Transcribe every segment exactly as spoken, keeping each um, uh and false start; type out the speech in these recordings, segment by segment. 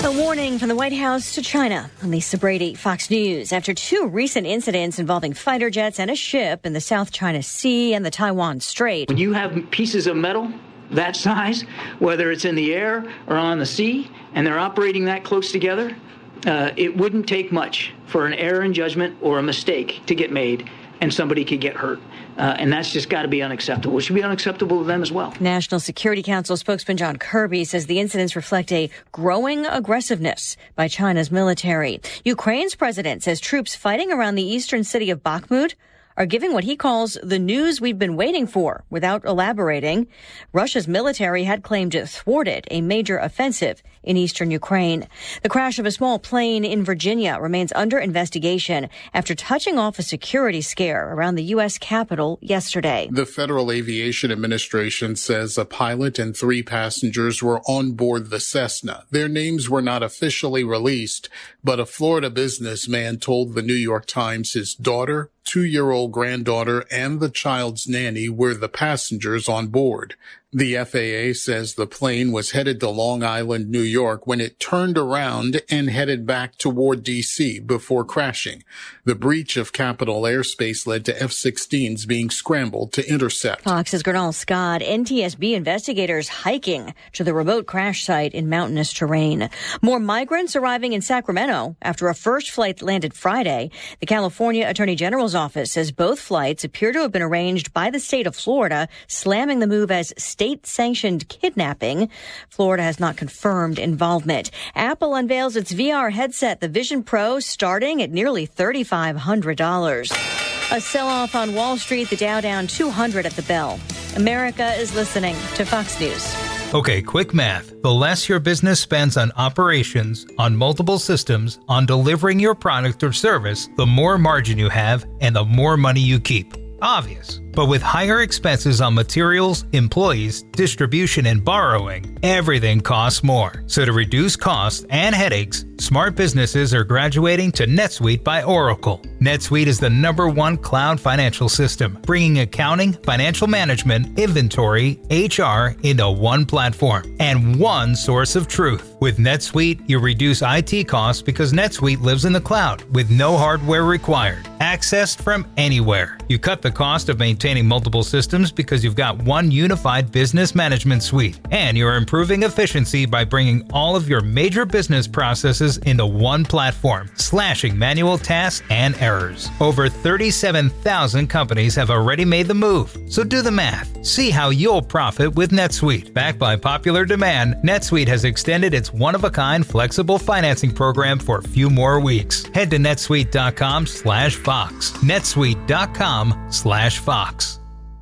A warning from the White House to China. I'm Lisa Brady, Fox News. After two recent incidents involving fighter jets and a ship in the South China Sea and the Taiwan Strait. When you have pieces of metal that size, whether it's in the air or on the sea, and they're operating that close together, uh, it wouldn't take much for an error in judgment or a mistake to get made, and somebody could get hurt. Uh, and that's just got to be unacceptable. It should be unacceptable to them as well. National Security Council spokesman John Kirby says the incidents reflect a growing aggressiveness by China's military. Ukraine's president says troops fighting around the eastern city of Bakhmut are giving what he calls the news we've been waiting for, without elaborating. Russia's military had claimed it thwarted a major offensive in eastern Ukraine. The crash of a small plane in Virginia remains under investigation after touching off a security scare around the U S Capitol yesterday. The Federal Aviation Administration says a pilot and three passengers were on board the Cessna. Their names were not officially released, but a Florida businessman told the New York Times his daughter, two-year-old granddaughter, and the child's nanny were the passengers on board. The F A A says the plane was headed to Long Island, New York, when it turned around and headed back toward D C before crashing. The breach of Capitol airspace led to F sixteens being scrambled to intercept. Fox's Gernal Scott. N T S B investigators hiking to the remote crash site in mountainous terrain. More migrants arriving in Sacramento after a first flight landed Friday. The California Attorney General's office says both flights appear to have been arranged by the state of Florida, slamming the move as state-sanctioned kidnapping. Florida has not confirmed involvement. Apple unveils its V R headset, the Vision Pro, starting at nearly three thousand five hundred dollars. A sell-off on Wall Street, the Dow down two hundred at the bell. America is listening to Fox News. Okay, quick math. The less your business spends on operations, on multiple systems, on delivering your product or service, the more margin you have and the more money you keep. Obvious. But with higher expenses on materials, employees, distribution, and borrowing, everything costs more. So to reduce costs and headaches, smart businesses are graduating to NetSuite by Oracle. NetSuite is the number one cloud financial system, bringing accounting, financial management, inventory, H R into one platform and one source of truth. With NetSuite, you reduce I T costs because NetSuite lives in the cloud with no hardware required, accessed from anywhere. You cut the cost of maintaining multiple systems because you've got one unified business management suite, and you're improving efficiency by bringing all of your major business processes into one platform, slashing manual tasks and errors. Over thirty-seven thousand companies have already made the move, so do the math. See how you'll profit with NetSuite. Backed by popular demand, NetSuite has extended its one-of-a-kind flexible financing program for a few more weeks. Head to netsuite.com slash Fox. netsuite.com slash Fox.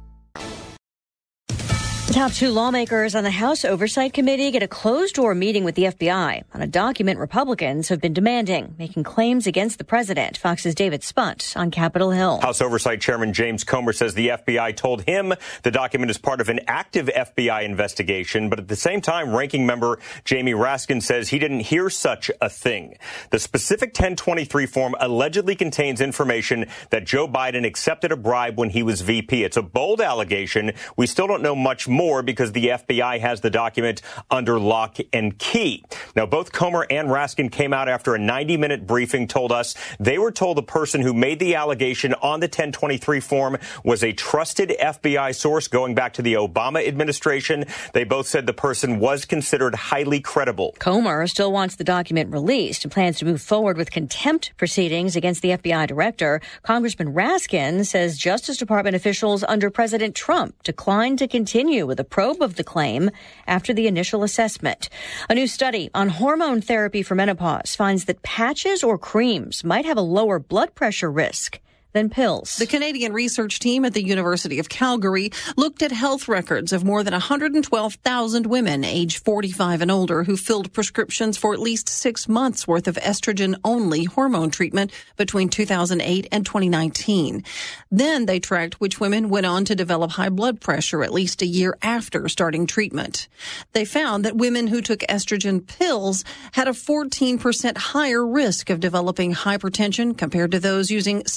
The top two lawmakers on the House Oversight Committee get a closed-door meeting with the F B I on a document Republicans have been demanding, making claims against the president. Fox's David Spunt on Capitol Hill. House Oversight Chairman James Comer says the F B I told him the document is part of an active F B I investigation, but at the same time, Ranking Member Jamie Raskin says he didn't hear such a thing. The specific ten twenty-three form allegedly contains information that Joe Biden accepted a bribe when he was V P. It's a bold allegation. We still don't know much more. More because the F B I has the document under lock and key. Now, both Comer and Raskin came out after a ninety minute briefing, told us they were told the person who made the allegation on the ten twenty-three form was a trusted F B I source going back to the Obama administration. They both said the person was considered highly credible. Comer still wants the document released and plans to move forward with contempt proceedings against the F B I director. Congressman Raskin says Justice Department officials under President Trump declined to continue with a probe of the claim after the initial assessment. A new study on hormone therapy for menopause finds that patches or creams might have a lower blood pressure risk than pills. The Canadian research team at the University of Calgary looked at health records of more than one hundred twelve thousand women aged forty-five and older who filled prescriptions for at least six months worth of estrogen-only hormone treatment between two thousand eight and twenty nineteen. Then they tracked which women went on to develop high blood pressure at least a year after starting treatment. They found that women who took estrogen pills had a fourteen percent higher risk of developing hypertension compared to those using skin patches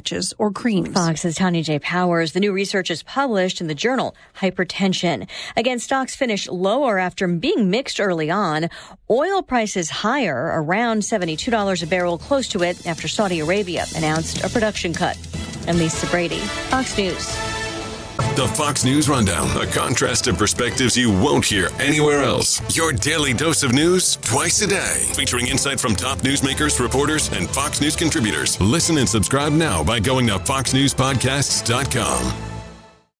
patches or creams. Fox's Tanya J. Powers. The new research is published in the journal Hypertension. Again, stocks finished lower after being mixed early on. Oil prices higher, around seventy-two dollars a barrel, close to it after Saudi Arabia announced a production cut. I'm Lisa Brady, Fox News. The Fox News Rundown, a contrast of perspectives you won't hear anywhere else. Your daily dose of news twice a day, featuring insight from top newsmakers, reporters, and Fox News contributors. Listen and subscribe now by going to fox news podcasts dot com.